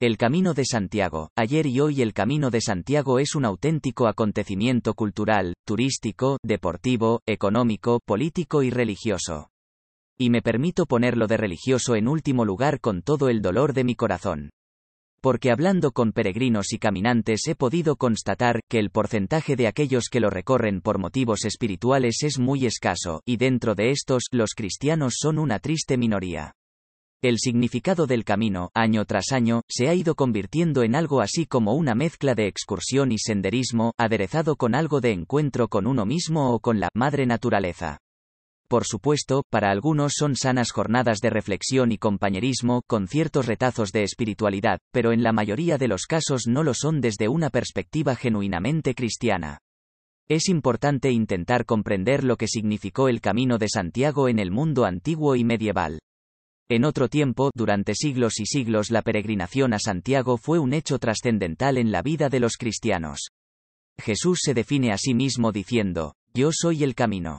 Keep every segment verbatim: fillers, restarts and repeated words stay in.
El Camino de Santiago. Ayer y hoy el Camino de Santiago es un auténtico acontecimiento cultural, turístico, deportivo, económico, político y religioso. Y me permito ponerlo de religioso en último lugar con todo el dolor de mi corazón. Porque hablando con peregrinos y caminantes he podido constatar que el porcentaje de aquellos que lo recorren por motivos espirituales es muy escaso, y dentro de estos, los cristianos son una triste minoría. El significado del camino, año tras año, se ha ido convirtiendo en algo así como una mezcla de excursión y senderismo, aderezado con algo de encuentro con uno mismo o con la madre naturaleza. Por supuesto, para algunos son sanas jornadas de reflexión y compañerismo, con ciertos retazos de espiritualidad, pero en la mayoría de los casos no lo son desde una perspectiva genuinamente cristiana. Es importante intentar comprender lo que significó el Camino de Santiago en el mundo antiguo y medieval. En otro tiempo, durante siglos y siglos, la peregrinación a Santiago fue un hecho trascendental en la vida de los cristianos. Jesús se define a sí mismo diciendo: «Yo soy el camino».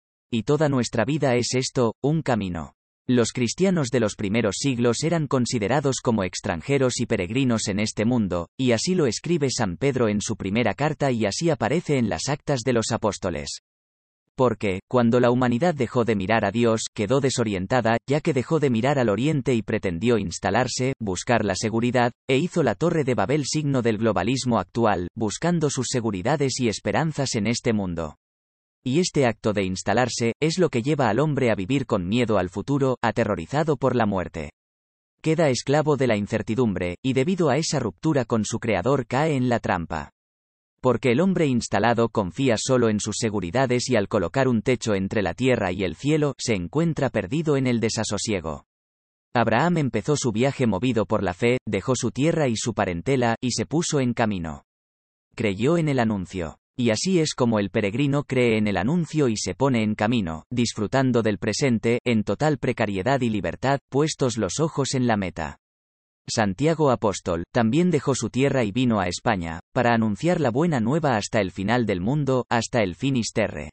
Y toda nuestra vida es esto, un camino. Los cristianos de los primeros siglos eran considerados como extranjeros y peregrinos en este mundo, y así lo escribe San Pedro en su primera carta y así aparece en las Actas de los Apóstoles. Porque, cuando la humanidad dejó de mirar a Dios, quedó desorientada, ya que dejó de mirar al oriente y pretendió instalarse, buscar la seguridad, e hizo la Torre de Babel signo del globalismo actual, buscando sus seguridades y esperanzas en este mundo. Y este acto de instalarse, es lo que lleva al hombre a vivir con miedo al futuro, aterrorizado por la muerte. Queda esclavo de la incertidumbre, y debido a esa ruptura con su Creador cae en la trampa. Porque el hombre instalado confía solo en sus seguridades y al colocar un techo entre la tierra y el cielo, se encuentra perdido en el desasosiego. Abraham empezó su viaje movido por la fe, dejó su tierra y su parentela, y se puso en camino. Creyó en el anuncio. Y así es como el peregrino cree en el anuncio y se pone en camino, disfrutando del presente, en total precariedad y libertad, puestos los ojos en la meta. Santiago Apóstol, también dejó su tierra y vino a España, para anunciar la buena nueva hasta el final del mundo, hasta el finis terrae.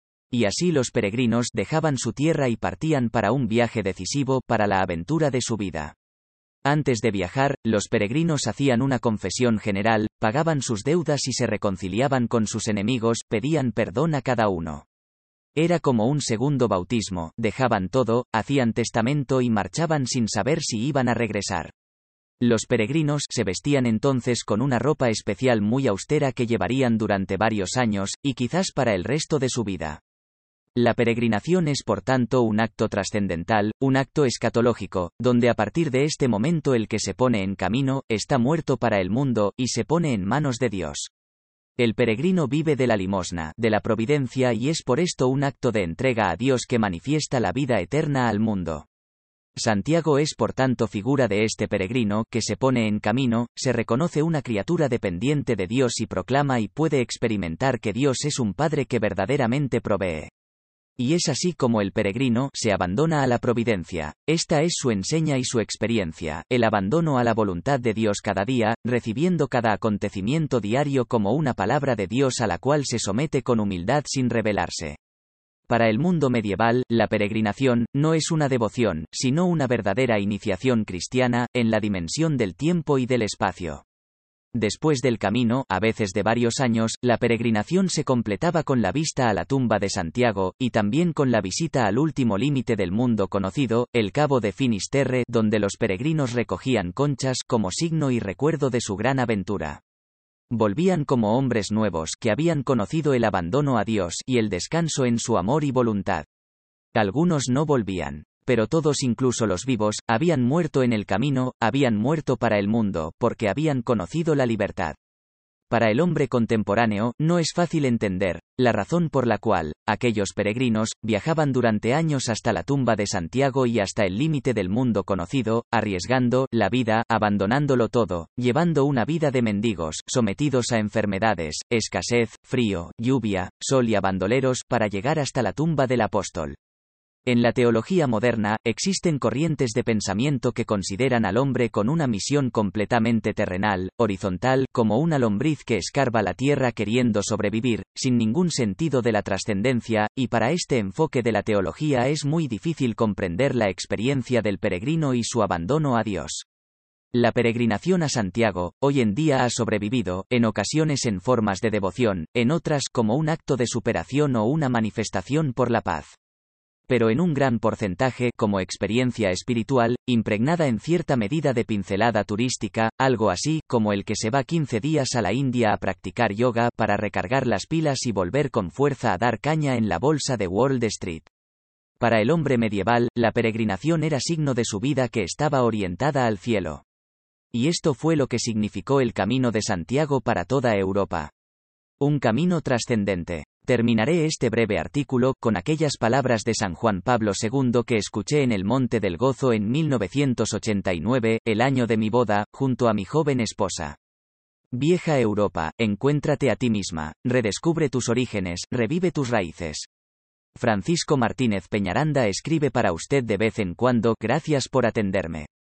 Y así los peregrinos dejaban su tierra y partían para un viaje decisivo, para la aventura de su vida. Antes de viajar, los peregrinos hacían una confesión general, pagaban sus deudas y se reconciliaban con sus enemigos, pedían perdón a cada uno. Era como un segundo bautismo, dejaban todo, hacían testamento y marchaban sin saber si iban a regresar. Los peregrinos se vestían entonces con una ropa especial muy austera que llevarían durante varios años, y quizás para el resto de su vida. La peregrinación es por tanto un acto trascendental, un acto escatológico, donde a partir de este momento el que se pone en camino, está muerto para el mundo, y se pone en manos de Dios. El peregrino vive de la limosna, de la providencia y es por esto un acto de entrega a Dios que manifiesta la vida eterna al mundo. Santiago es por tanto figura de este peregrino, que se pone en camino, se reconoce una criatura dependiente de Dios y proclama y puede experimentar que Dios es un Padre que verdaderamente provee. Y es así como el peregrino se abandona a la providencia. Esta es su enseña y su experiencia, el abandono a la voluntad de Dios cada día, recibiendo cada acontecimiento diario como una palabra de Dios a la cual se somete con humildad sin rebelarse. Para el mundo medieval, la peregrinación no es una devoción, sino una verdadera iniciación cristiana, en la dimensión del tiempo y del espacio. Después del camino, a veces de varios años, la peregrinación se completaba con la vista a la tumba de Santiago, y también con la visita al último límite del mundo conocido, el cabo de finis terrae, donde los peregrinos recogían conchas como signo y recuerdo de su gran aventura. Volvían como hombres nuevos que habían conocido el abandono a Dios y el descanso en su amor y voluntad. Algunos no volvían. Pero todos, incluso los vivos, habían muerto en el camino, habían muerto para el mundo, porque habían conocido la libertad. Para el hombre contemporáneo, no es fácil entender la razón por la cual aquellos peregrinos viajaban durante años hasta la tumba de Santiago y hasta el límite del mundo conocido, arriesgando la vida, abandonándolo todo, llevando una vida de mendigos, sometidos a enfermedades, escasez, frío, lluvia, sol y abandoleros, para llegar hasta la tumba del apóstol. En la teología moderna, existen corrientes de pensamiento que consideran al hombre con una misión completamente terrenal, horizontal, como una lombriz que escarba la tierra queriendo sobrevivir, sin ningún sentido de la trascendencia, y para este enfoque de la teología es muy difícil comprender la experiencia del peregrino y su abandono a Dios. La peregrinación a Santiago, hoy en día ha sobrevivido, en ocasiones en formas de devoción, en otras como un acto de superación o una manifestación por la paz. Pero en un gran porcentaje como experiencia espiritual, impregnada en cierta medida de pincelada turística, algo así como el que se va quince días a la India a practicar yoga para recargar las pilas y volver con fuerza a dar caña en la bolsa de Wall Street. Para el hombre medieval, la peregrinación era signo de su vida que estaba orientada al cielo. Y esto fue lo que significó el Camino de Santiago para toda Europa. Un camino trascendente. Terminaré este breve artículo con aquellas palabras de San Juan Pablo segundo que escuché en el Monte del Gozo en mil novecientos ochenta y nueve, el año de mi boda, junto a mi joven esposa. Vieja Europa, encuéntrate a ti misma, redescubre tus orígenes, revive tus raíces. Francisco Martínez Peñaranda escribe para usted de vez en cuando. Gracias por atenderme.